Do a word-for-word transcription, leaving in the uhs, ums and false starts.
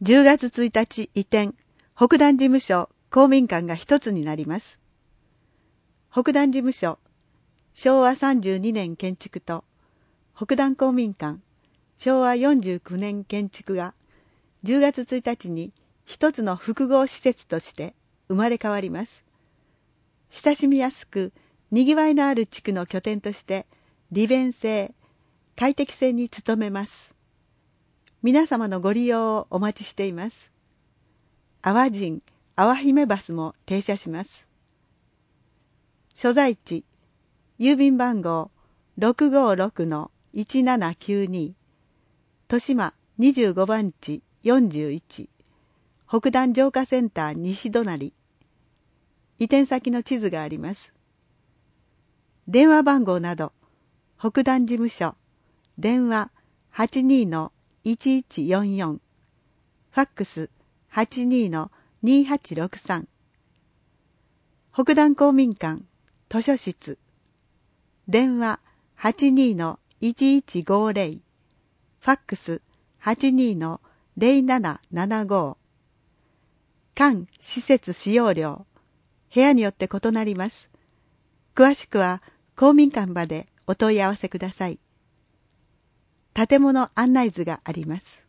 じゅうがつついたち移転、北団事務所公民館が一つになります。北団事務所、しょうわさんじゅうにねん建築と、北団公民館、しょうわよんじゅうきゅうねん建築がじゅうがつついたちに一つの複合施設として生まれ変わります。親しみやすく、にぎわいのある地区の拠点として利便性、快適性に努めます。皆様のご利用をお待ちしています。淡路淡姫バスも停車します。所在地、郵便番号 ろくごろくのいちななきゅうに、豊島にじゅうごばんちよんじゅういち、北団浄化センター西隣。移転先の地図があります。電話番号など、北団事務所、電話 はちにのいちいちよんよん、ファックス はちにのにはちろくさん、北団公民館図書室、電話 はちにのいちいちごぜろ、ファックス はちにのぜろななななご、間施設使用料、部屋によって異なります。詳しくは公民館までお問い合わせください。建物案内図があります。